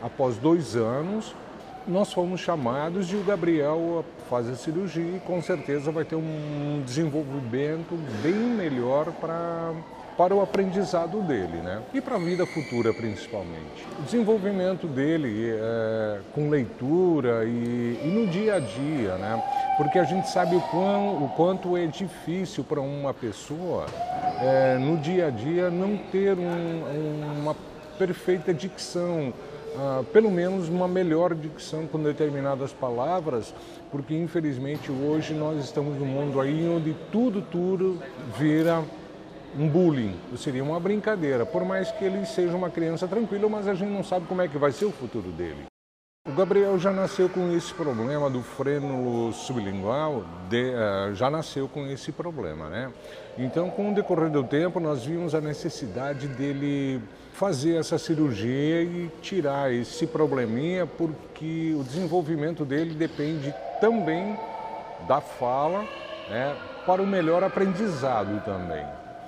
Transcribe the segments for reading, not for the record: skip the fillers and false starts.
após 2 anos, nós fomos chamados e o Gabriel faz a cirurgia e com certeza vai ter um desenvolvimento bem melhor para o aprendizado dele, né? E para a vida futura principalmente. O desenvolvimento dele com leitura e no dia a dia, né? Porque a gente sabe o quanto é difícil para uma pessoa no dia a dia não ter uma perfeita dicção, pelo menos uma melhor dicção com determinadas palavras, porque infelizmente hoje nós estamos num mundo aí onde tudo vira um bullying, seria uma brincadeira, por mais que ele seja uma criança tranquila, mas a gente não sabe como é que vai ser o futuro dele. O Gabriel já nasceu com esse problema do frênulo sublingual, já nasceu com esse problema, né? Então, com o decorrer do tempo, nós vimos a necessidade dele fazer essa cirurgia e tirar esse probleminha, porque o desenvolvimento dele depende também da fala, né, para o melhor aprendizado também.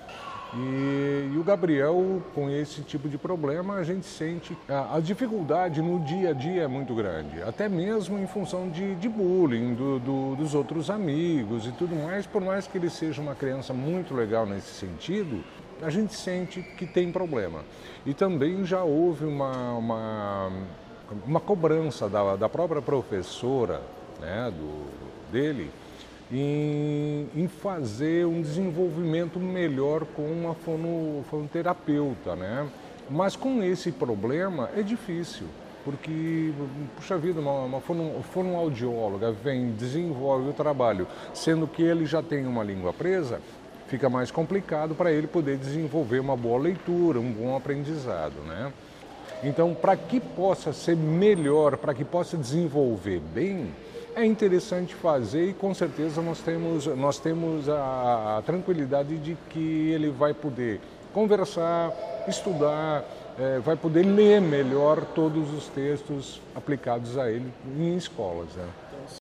E o Gabriel, com esse tipo de problema, a gente sente a dificuldade no dia a dia é muito grande, até mesmo em função de bullying dos outros amigos e tudo mais, por mais que ele seja uma criança muito legal nesse sentido, a gente sente que tem problema. E também já houve uma cobrança da própria professora, né, dele, em fazer um desenvolvimento melhor com uma fonoterapeuta, né? Mas com esse problema é difícil, porque, puxa vida, uma fonoaudióloga vem, desenvolve o trabalho, sendo que ele já tem uma língua presa, fica mais complicado para ele poder desenvolver uma boa leitura, um bom aprendizado, né? Então, para que possa ser melhor, para que possa desenvolver bem, é interessante fazer e com certeza nós temos a tranquilidade de que ele vai poder conversar, estudar, vai poder ler melhor todos os textos aplicados a ele em escolas, né?